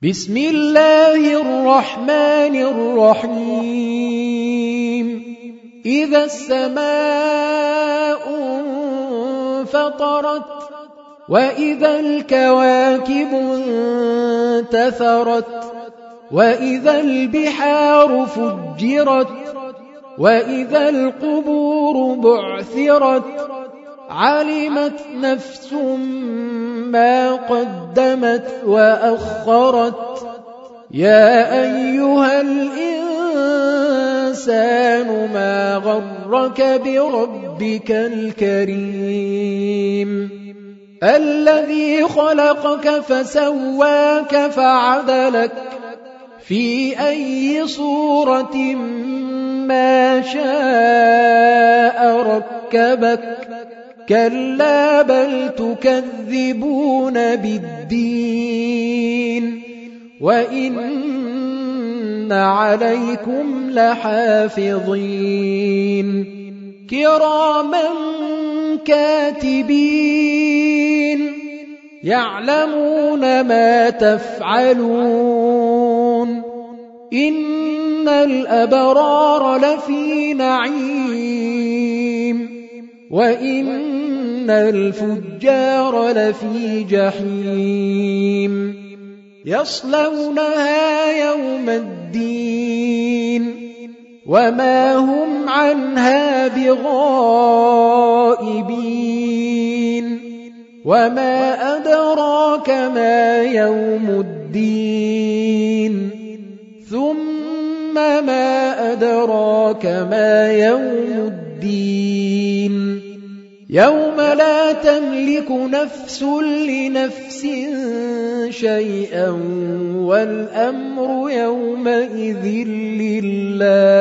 بسم الله الرحمن الرحيم إذا السماء انفطرت وإذا الكواكب انتثرت وإذا البحار فجرت وإذا القبور بعثرت علمت نفس ما قدمت وأخرت يا أيها الإنسان ما غرك بربك الكريم الذي خلقك فسواك فعدلك في أي صورة ما شاء ركبك كلا بل تكذبون بالدين وإن عليكم لحافظين كراما كاتبين يعلمون ما تفعلون إن الأبرار لفي نعيم وإن الفجار لفي جحيم يصلونها يوم الدين وما هم عنها بغائبين وما أدراك ما يوم الدين ثم ما أدراك ما يوم الدين يوم لا تملك نفس لنفس شيئا والأمر يومئذ لله